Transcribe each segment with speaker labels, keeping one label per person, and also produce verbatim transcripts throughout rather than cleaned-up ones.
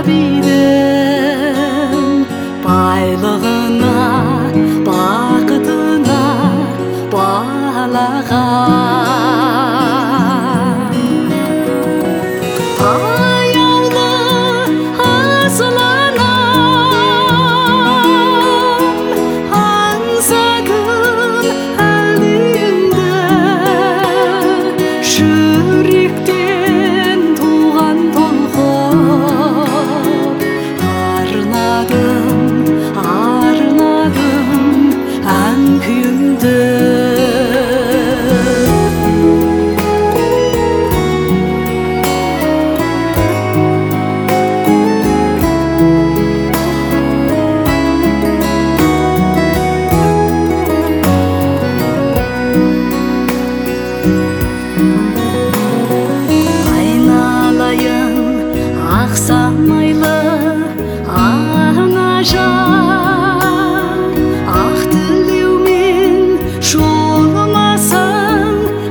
Speaker 1: бидің байлығына, бақытына балаған. Аяулы асыл анам, аңсадым әлемді, жүректен туған толқып, арнадым, арнадым ән күйімді. Айналайын ақ самайлы аңажан, ақ тілеумен жолымасың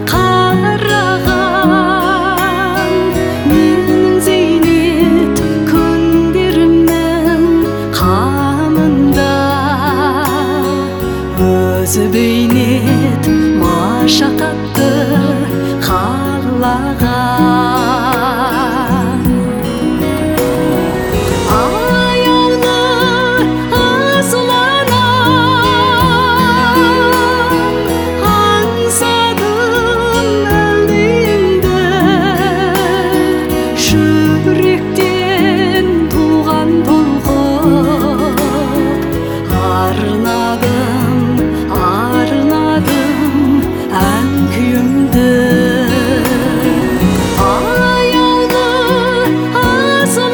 Speaker 1: қараған. Менің зейнет күндерімнің қамында өзі бейнет машақатты қалаған. Аяулы асыл анам, аңсадым әлемді, жүректен туған толқып, арнадым, арнадым ән күйімді. Аяулы асыл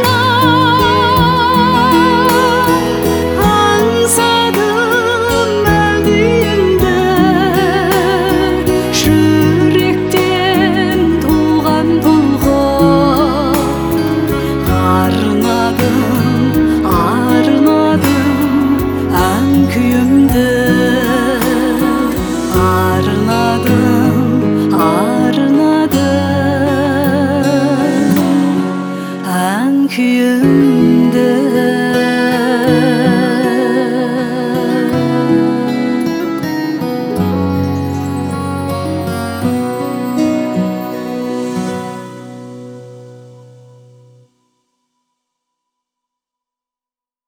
Speaker 1: анам, аңсадым әлемді, жүректен туған толқып, арнадым, арнадым ән күйімді. Арнадым, арнадым ән күйімді.